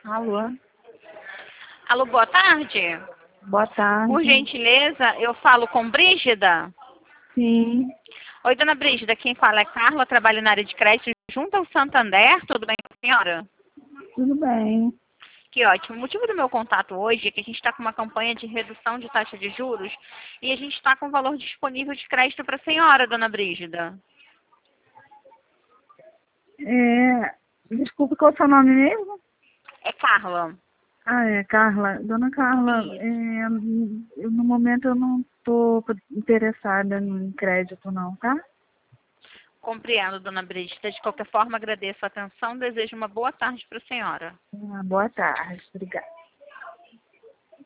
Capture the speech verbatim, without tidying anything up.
Alô? Alô, boa tarde. Boa tarde. Por gentileza, eu falo com Brígida. Sim, Oi, dona Brígida, quem fala é Carla, trabalho na área de crédito junto ao Santander. Tudo bem com a senhora? tudo bem. Que ótimo. O motivo do meu contato hoje é que a gente está com uma campanha de redução de taxa de juros e a gente está com valor disponível de crédito para a senhora, dona Brígida. É, desculpa, qual é o seu nome mesmo? É Carla. Ah, é Carla. Dona Carla, Isso. é, eu, no momento eu não estou interessada em crédito não, tá? Compreendo, dona Brígida. De qualquer forma, agradeço a atenção. Desejo uma boa tarde para a senhora. Ah, boa tarde, obrigada.